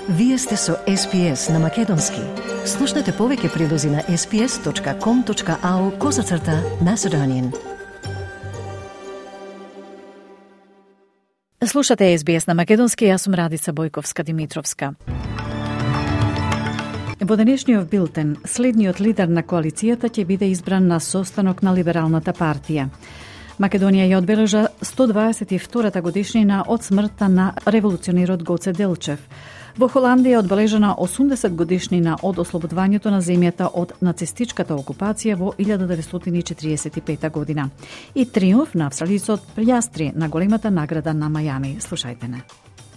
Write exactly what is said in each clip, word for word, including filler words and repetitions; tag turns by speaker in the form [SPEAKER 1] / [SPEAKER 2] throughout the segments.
[SPEAKER 1] Вие сте со Ес Би Ес на Македонски. Слушнете повеќе прилози на ес би ес точка ком точка ау козацрта Macedonian.
[SPEAKER 2] Слушате Ес Би Ес на Македонски, јас сум Радица Бојковска-Димитровска. Во денешниот билтен, следниот лидер на коалицијата ќе биде избран на состанок на Либералната партија. Македонија ја одбележа сто дваесет и втората годишнина од смртта на револуционерот Гоце Делчев. Во Холандија одбележана осумдесет годишнина од ослободувањето на земјата од нацистичката окупација во илјада деветстотини и четириесет и пета година. И триумф на австралијцот Пијастри на големата награда на Мајами. Слушајте не.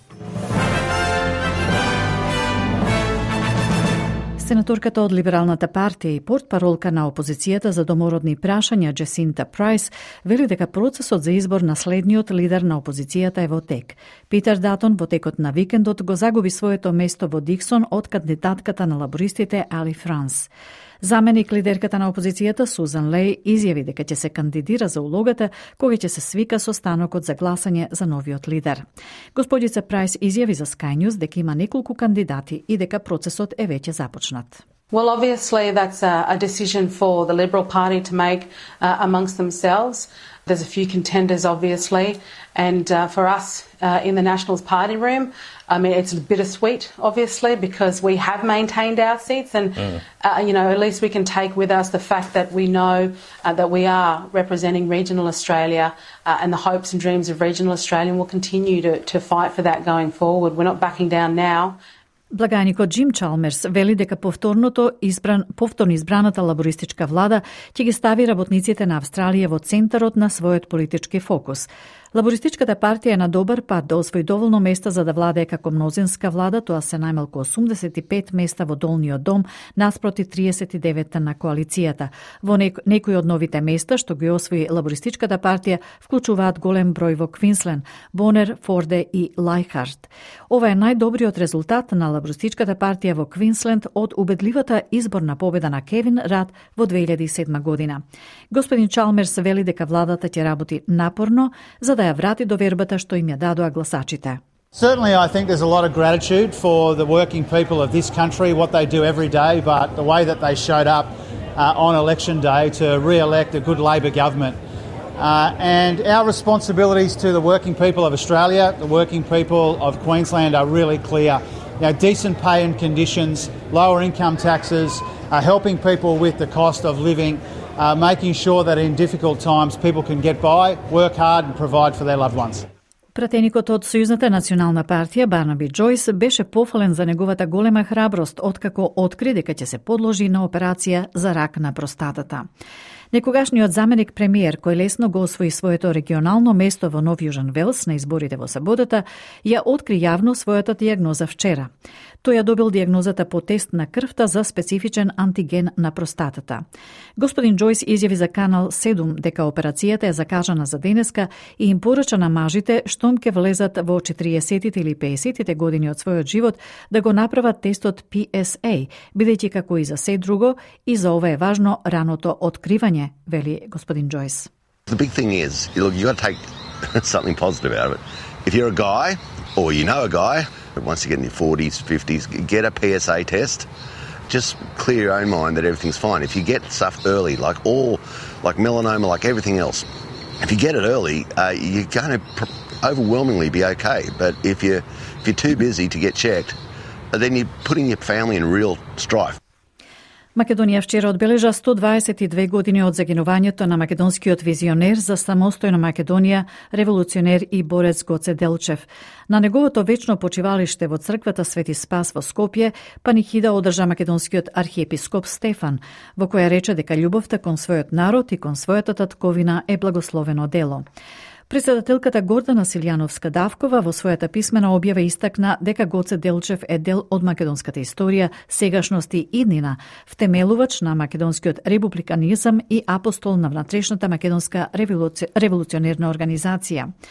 [SPEAKER 2] Сенаторката од Либералната партија и портпаролка на опозицијата за домородни прашања Джесинта Прайс вели дека процесот за избор на следниот лидер на опозицијата е во тек. Питер Датон во текот на викендот го загуби своето место во Диксон од кандидатката на лабористите Али Франс. Заменик лидерката на опозицијата Сузан Леј изјави дека ќе се кандидира за улогата кога ќе се свика состанокот за гласање за новиот лидер. Господица Прайс изјави за Sky News дека има неколку кандидати и дека процесот е веќе започнат.
[SPEAKER 3] Well, obviously that's a, a decision for the Liberal Party to make uh, amongst themselves. There's a few contenders, obviously, and uh, for us uh, in the Nationals party room, I mean, it's bittersweet, obviously, because we have maintained our seats and, mm. uh, you know, at least we can take with us the fact that we know uh, that we are representing regional Australia uh, and the hopes and dreams of regional Australia, and we'll continue to, to fight for that going forward. We're not backing down now.
[SPEAKER 2] Благајникот Джим Чалмерс вели дека повторното избран, повторно избраната лабористичка влада ќе ги стави работниците на Австралија во центарот на својот политички фокус. Лабористичката партија е на добар пат да освои доволно места за да владее како мнозинска влада, тоа се најмалку осумдесет и пет места во долниот дом наспроти триесет и девет на коалицијата. Во нек, некои од новите места што ги освои лабористичката партија вклучуваат голем број во Квинсленд, Бонер, Форде и Лајхард. Ова е најдобриот резултат на лабористичката партија во Квинсленд од убедливата изборна победа на Кевин Рад во две илјади и седма година. Господин Чалмерс вели дека владата ќе работи напорно за да ја врати довербата што им ја дадоа гласачите.
[SPEAKER 4] Certainly I think there's a lot of gratitude for the working people of this country, what they do every day, but the way that they showed up uh, on election day to re-elect a good Labor government. Uh, and our responsibilities to the working people of Australia, the working people of Queensland are really clear. You know, decent pay and conditions, lower income taxes, uh, helping people with the cost of living, Uh, making sure that in difficult times people can get by, work hard and provide for their loved ones.
[SPEAKER 2] Пратеникот од Сојузната национална партија Барнаби Џојс беше пофален за неговата голема храброст откако откри дека ќе се подложи на операција за рак на простатата. Некогашниот заменик премиер, кој лесно го освои своето регионално место во Нов Јужен Велс на изборите во саботата, ја откри јавно својата дијагноза вчера. Тој ја добил дијагнозата по тест на крвта за специфичен антиген на простатата. Господин Џојс изјави за Канал седум дека операцијата е закажана за денеска и им порача на мажите штом ќе влезат во четириесетите или пеесетите години од својот живот да го направат тестот Пи Ес Ей, бидејќи како и за се друго, и за ова е важно раното откривање, вели господин Џојс.
[SPEAKER 5] The big thing is, look, you got to take something positive out of it. If you're a guy, or you know a guy, once you get in your forties, fifties, get a P S A test. Just clear your own mind that everything's fine. If you get stuff early, like all, like melanoma, like everything else, if you get it early, uh, you're going to pr- overwhelmingly be okay. But if you're, if you're too busy to get checked, then you're putting your family in real strife.
[SPEAKER 2] Македонија вчера одбележа сто дваесет и две години од загинувањето на македонскиот визионер за самостојна Македонија, револуционер и борец Гоце Делчев. На неговото вечно почивалиште во црквата Свети Спас во Скопје, панихида одржа македонскиот архиепископ Стефан, во која рече дека љубовта кон својот народ и кон својата татковина е благословено дело. Председателката Гордана Силјановска-Давкова во својата писмена објава истакна дека Гоце Делчев е дел од македонската историја, сегашност и иднина, втемелувач на македонскиот републиканизам и апостол на внатрешната македонска револуци... револуционерна организација.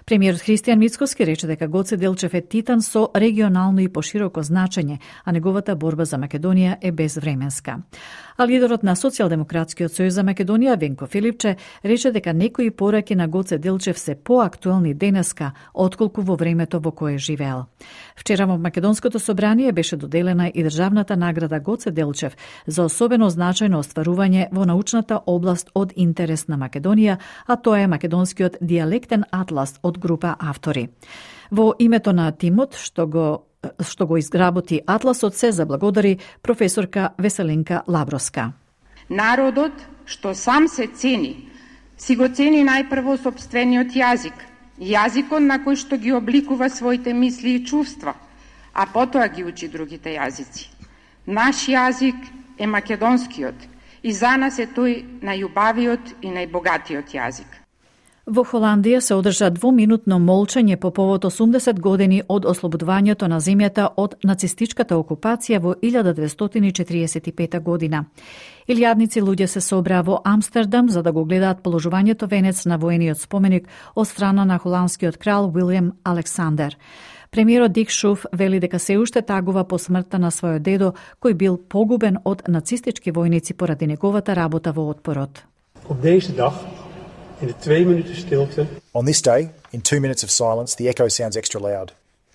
[SPEAKER 2] Премиерот Христијан Мицкоски рече дека Гоце Делчев е титан со регионално и пошироко значење, а неговата борба за Македонија е безвременска. А лидерот на Социјалдемократскиот сојуз за Македонија, Венко Филипче, рече дека некои пораки на Гоце Делчев се поактуелни денеска, отколку во времето во кое живеел. Вчера во Македонското собрание беше доделена и државната награда Гоце Делчев за особено значајно остварување во научната област од интерес на Македонија, а тоа е македонскиот дијалектен атлас од група автори. Во името на тимот што го што го изгработи атласот се заблагодари професорка Веселинка Лаброска.
[SPEAKER 6] Народот што сам се цени, си го цени најпрво сопствениот јазик, јазикот на кој што ги обликува своите мисли и чувства, а потоа ги учи другите јазици. Наш јазик е македонскиот и за нас е тој најубавиот и најбогатиот јазик.
[SPEAKER 2] Во Холандија се одржа двуминутно молчање по повод осумдесет години од ослободувањето на земјата од нацистичката окупација во илјада деветстотини четиридесет и пета година. Илјадници луѓе се собраа во Амстердам за да го гледаат положувањето венец на воениот споменик од страна на холандскиот крал Вилјем Александер. Премиерот Дик Шуф вели дека се уште тагува по смртта на својот дедо, кој бил погубен од нацистички војници поради неговата работа во отпорот.
[SPEAKER 7] Op deze dag, in de twee minuten stilte.
[SPEAKER 8] On this day, in two minutes of silence, the echo sounds extra loud.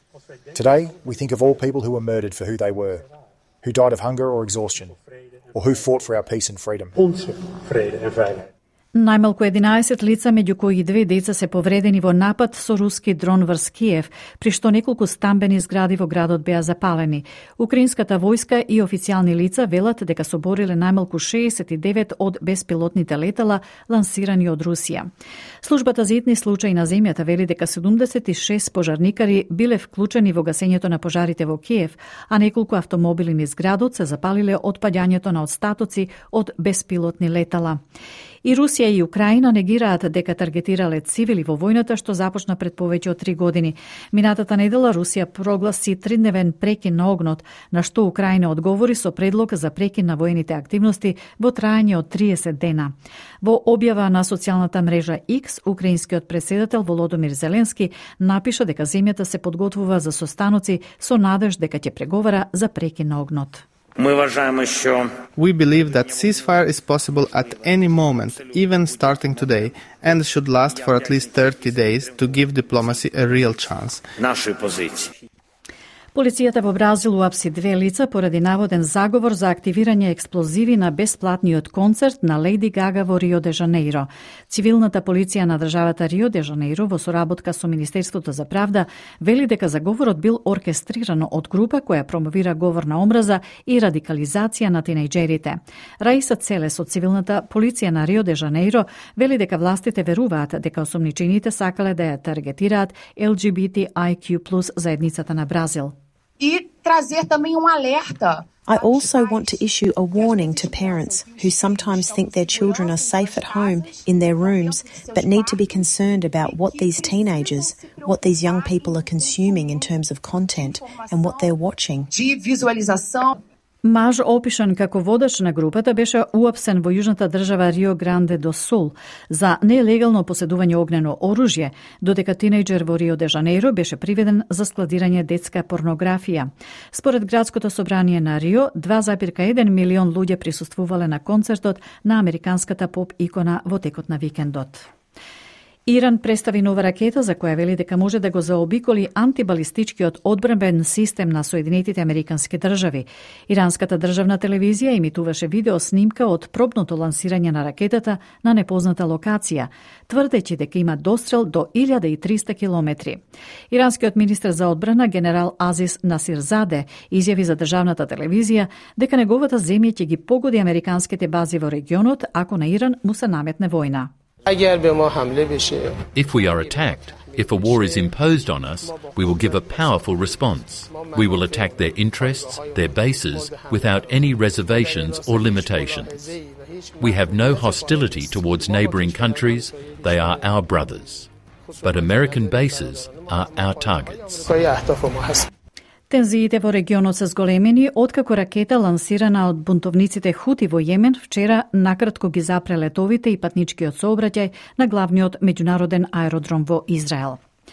[SPEAKER 8] Today, we think of all people who were murdered for who they were, who died of hunger or exhaustion, or who fought for our peace and freedom.
[SPEAKER 7] Onze vrede en veiligheid.
[SPEAKER 2] Најмалку единаесет лица, меѓу кои две деца, се повредени во напад со руски дрон врз Киев, при што неколку стамбени згради во градот беа запалени. Украинската војска и официјални лица велат дека собориле најмалку шеесет и девет од беспилотните летала лансирани од Русија. Службата за итни случаи на земјата вели дека седумдесет и шест пожарникари биле вклучени во гасењето на пожарите во Киев, а неколку автомобили низ градот се запалиле од паѓањето на остатоци од беспилотни летала. И Русија и Украина негираат дека таргетирале цивили во војната што започна пред повеќе од три години. Минатата недела Русија прогласи тридневен прекин на огнот, на што Украина одговори со предлог за прекин на воените активности во траење од триесет дена. Во објава на социјалната мрежа X, украинскиот председател Володомир Зеленски напиша дека земјата се подготвува за состаноци со надеж дека ќе преговара за прекин на огнот.
[SPEAKER 9] We believe that ceasefire is possible at any moment, even starting today, and should last for at least thirty days to give diplomacy a real chance.
[SPEAKER 2] Полицијата во Бразил уапси две лица поради наводен заговор за активирање експлозиви на бесплатниот концерт на Лејди Гага во Рио де Жанеиро. Цивилната полиција на државата Рио де Жанеиро во соработка со Министерството за правда вели дека заговорот бил оркестрирано од група која промовира говор на омраза и радикализација на тинејџерите. Раиса Целес од цивилната полиција на Рио де Жанеиро вели дека властите веруваат дека осумничените сакале да ја таргетираат Л Г Б Т I Q плюс заедницата на Бразил.
[SPEAKER 10] E trazer também um alerta.
[SPEAKER 11] I also want to issue a warning to parents who sometimes think their children are safe at home in their rooms but need to be concerned about what these teenagers, what these young people are consuming in terms of content and what they're watching.
[SPEAKER 10] De visualização.
[SPEAKER 2] Маж опишан како водач на групата беше уапсен во јужната држава Рио Гранде до Сул за нелегално поседување огнено оружје, додека тинејџер во Рио де Жанеиро беше приведен за складирање детска порнографија. Според градското собрание на Рио, два зарез еден милион луѓе присуствувале на концертот на американската поп икона во текот на викендот. Иран представи нова ракета за која вели дека може да го заобиколи антибалистичкиот одбранбен систем на Соединетите Американски држави. Иранската државна телевизија имитуваше видео снимка од пробното лансирање на ракетата на непозната локација, тврдејќи дека има дострел до илјада и триста километри. Иранскиот министер за одбрана генерал Азис Насирзаде изјави за државната телевизија дека неговата земја ќе ги погоди американските бази во регионот ако на Иран му се наметне војна.
[SPEAKER 12] If we are attacked, if a war is imposed on us, we will give a powerful response. We will attack their interests, their bases, without any reservations or limitations. We have no hostility towards neighbouring countries. They are our brothers. But American bases are our targets.
[SPEAKER 2] Тензиите во регионот се зголемени откако ракета лансирана од бунтовниците Хути во Јемен вчера накратко ги запре летовите и патничкиот сообраќај на главниот меѓународен аеродром во Израел.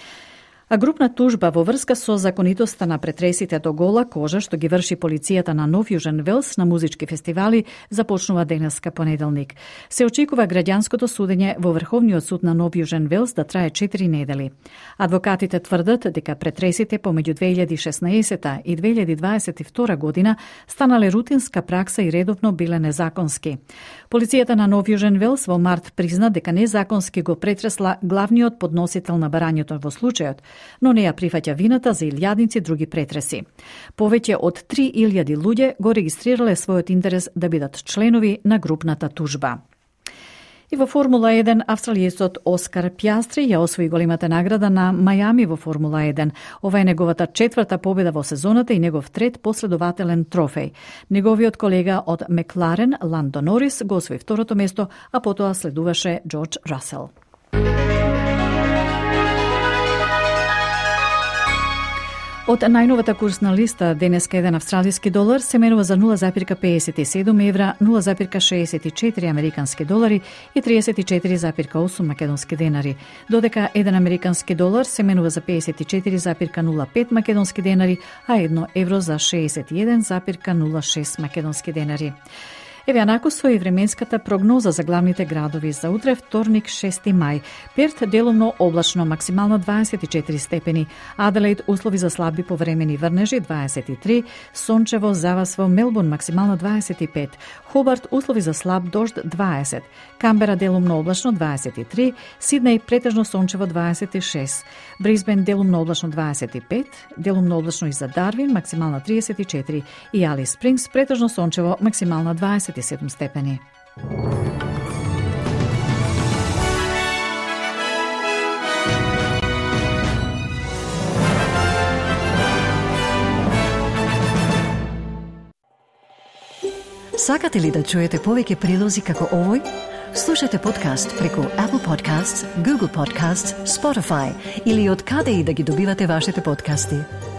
[SPEAKER 2] А групна тужба во врска со законитоста на претресите до гола кожа што ги врши полицијата на Нов Јужен Велс на музички фестивали започнува денеска понеделник. Се очекува граѓанското судење во Врховниот суд на Нов Јужен Велс да трае четири недели. Адвокатите тврдат дека претресите помеѓу две илјади и шеснаесета и две илјади дваесет и втора година станале рутинска пракса и редовно биле незаконски. Полицијата на Нов Јужен Велс во март призна дека незаконски го претресла главниот подносител на барањето во случајот, но не ја прифаќа вината за илјадници други претреси. Повеќе од три илјади луѓе го регистрирале својот интерес да бидат членови на групната тужба. И во Формула еден, австралиецот Оскар Пјастри ја освои големата награда на Мајами во Формула еден. Ова е неговата четврта победа во сезоната и негов трет последователен трофеј. Неговиот колега од Мекларен, Ландо Норис, го освои второто место, а потоа следуваше Џорџ Расел. Од најновата курсна листа, денеска еден австралиски долар се менува за нула запирка педесет и седум евра, нула запирка шеесет и четири американски долари и триесет и четири запирка осум македонски денари, додека еден американски долар се менува за педесет и четири запирка нула пет македонски денари, а едно евро за шеесет и еден запирка нула шест македонски денари. Еве анакусо и временската прогноза за главните градови за утре, вторник, шести мај. Перт делумно облачно, максимално дваесет и четири степени. Аделаид услови за слаби повремени врнежи дваесет и три, сончево завас во Мелбурн максимално дваесет и пет. Хобарт услови за слаб дожд дваесет. Камбера делумно облачно дваесет и три, Сиднеј претежно сончево дваесет и шест. Брисбен делумно облачно дваесет и пет, делумно облачно и за Дарвин максимално триесет и четири и Алис Спрингс претежно сончево максимално дваесет и седум степени.
[SPEAKER 1] Сакате ли да чуете повеќе прилози како овој? Слушате подкаст преку Apple Podcasts, Google Podcasts, Spotify или од каде и да ги добивате вашите подкасти.